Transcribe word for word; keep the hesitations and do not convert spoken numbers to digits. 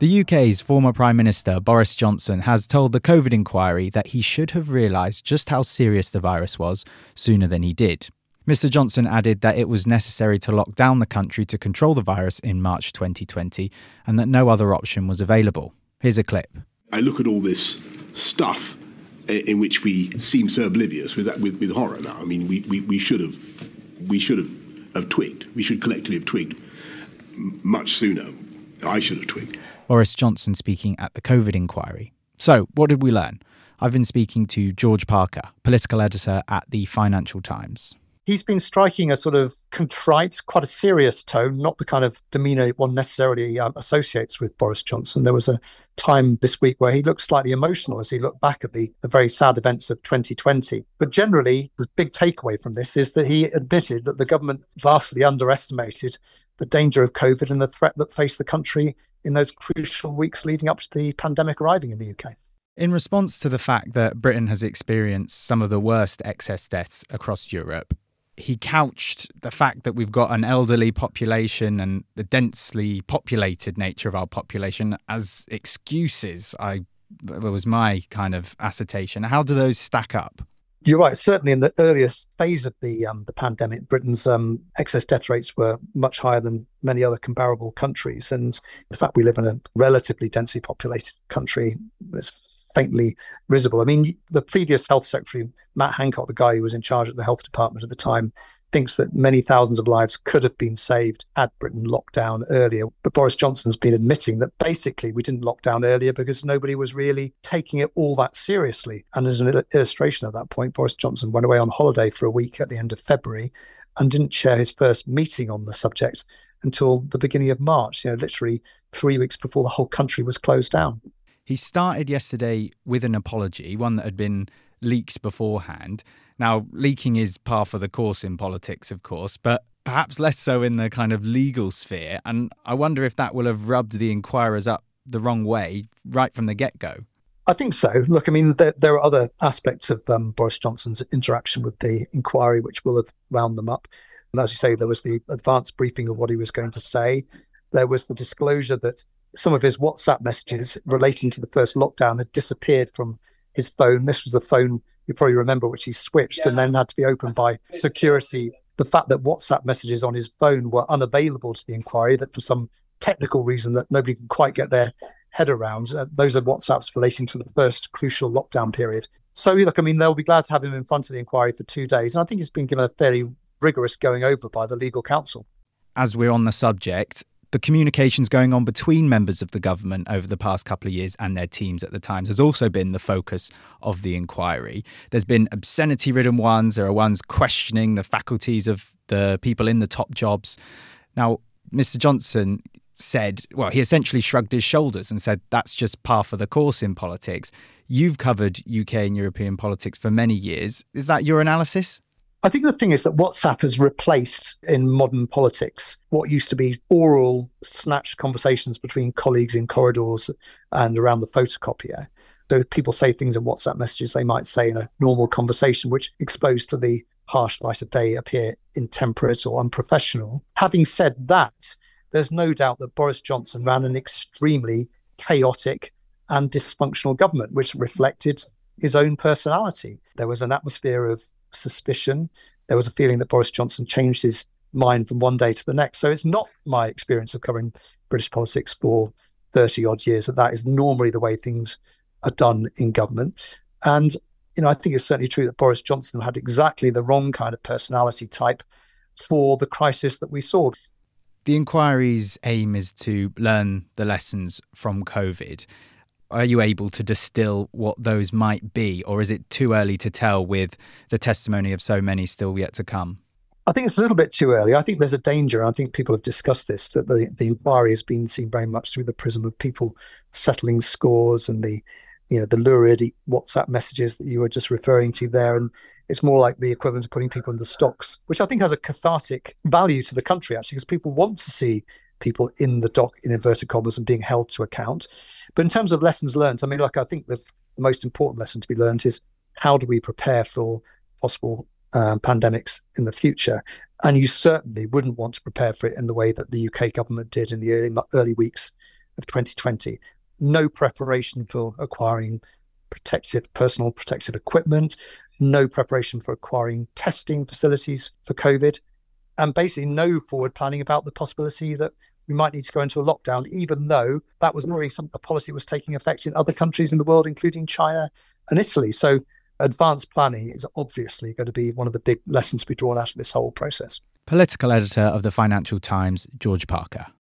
The U K's former Prime Minister Boris Johnson has told the COVID inquiry that he should have realised just how serious the virus was sooner than he did. Mister Johnson added that it was necessary to lock down the country to control the virus in March twenty twenty and that no other option was available. Here's a clip. I look at all this stuff in which we seem so oblivious with with, with horror now. I mean, we, we, we should have we should have, have twigged. We should collectively have twigged much sooner. I should have twigged. Boris Johnson speaking at the COVID inquiry. So, what did we learn? I've been speaking to George Parker, political editor at the Financial Times. He's been striking a sort of contrite, quite a serious tone, not the kind of demeanour one necessarily um, associates with Boris Johnson. There was a time this week where he looked slightly emotional as he looked back at the, the very sad events of twenty twenty. But generally, the big takeaway from this is that he admitted that the government vastly underestimated the danger of COVID and the threat that faced the country in those crucial weeks leading up to the pandemic arriving in the U K. In response to the fact that Britain has experienced some of the worst excess deaths across Europe, he couched the fact that we've got an elderly population and the densely populated nature of our population as excuses. I was my kind of assertion. How do those stack up? You're right. Certainly in the earliest phase of the um, the pandemic, Britain's um, excess death rates were much higher than many other comparable countries. And the fact we live in a relatively densely populated country is faintly risible. I mean, the previous health secretary, Matt Hancock, the guy who was in charge of the health department at the time, thinks that many thousands of lives could have been saved had Britain locked down earlier. But Boris Johnson's been admitting that basically we didn't lock down earlier because nobody was really taking it all that seriously. And as an illustration of that point, Boris Johnson went away on holiday for a week at the end of February and didn't chair his first meeting on the subject until the beginning of March, you know, literally three weeks before the whole country was closed down. He started yesterday with an apology, one that had been leaked beforehand. Now, leaking is par for the course in politics, of course, but perhaps less so in the kind of legal sphere. And I wonder if that will have rubbed the inquirers up the wrong way right from the get-go. I think so. Look, I mean, there, there are other aspects of um, Boris Johnson's interaction with the inquiry which will have wound them up. And as you say, there was the advanced briefing of what he was going to say. There was the disclosure that some of his WhatsApp messages relating to the first lockdown had disappeared from his phone. This was the phone, you probably remember, which he switched yeah. and then had to be opened by security. The fact that WhatsApp messages on his phone were unavailable to the inquiry, that for some technical reason that nobody can quite get their head around, uh, those are WhatsApps relating to the first crucial lockdown period. So, look, I mean, they'll be glad to have him in front of the inquiry for two days. And I think he's been given a fairly rigorous going over by the legal counsel. As we're on the subject, the communications going on between members of the government over the past couple of years and their teams at the Times has also been the focus of the inquiry. There's been obscenity-ridden ones. There are ones questioning the faculties of the people in the top jobs. Now, Mister Johnson said, well, he essentially shrugged his shoulders and said that's just par for the course in politics. You've covered U K and European politics for many years. Is that your analysis? I think the thing is that WhatsApp has replaced in modern politics what used to be oral, snatched conversations between colleagues in corridors and around the photocopier. So people say things in WhatsApp messages they might say in a normal conversation, which exposed to the harsh light of day appear intemperate or unprofessional. Having said that, there's no doubt that Boris Johnson ran an extremely chaotic and dysfunctional government, which reflected his own personality. There was an atmosphere of suspicion. There was a feeling that Boris Johnson changed his mind from one day to the next. So it's not my experience of covering British politics for thirty odd years that that is normally the way things are done in government. And, you know, I think it's certainly true that Boris Johnson had exactly the wrong kind of personality type for the crisis that we saw. The inquiry's aim is to learn the lessons from COVID. Are you able to distill what those might be, or is it too early to tell with the testimony of so many still yet to come? I think it's a little bit too early. I think there's a danger. I think people have discussed this, that the, the inquiry has been seen very much through the prism of people settling scores and the, you know, the lurid WhatsApp messages that you were just referring to there. And it's more like the equivalent of putting people in the stocks, which I think has a cathartic value to the country, actually, because people want to see people in the dock, in inverted commas, and being held to account. But in terms of lessons learned, I mean, like, I think the, the most important lesson to be learned is how do we prepare for possible um, pandemics in the future? And you certainly wouldn't want to prepare for it in the way that the U K government did in the early, early weeks of twenty twenty. No preparation for acquiring protective, personal protective equipment, no preparation for acquiring testing facilities for COVID, and basically no forward planning about the possibility that we might need to go into a lockdown, even though that was already some a policy that was taking effect in other countries in the world, including China and Italy. So advanced planning is obviously going to be one of the big lessons to be drawn out of this whole process. Political editor of the Financial Times, George Parker.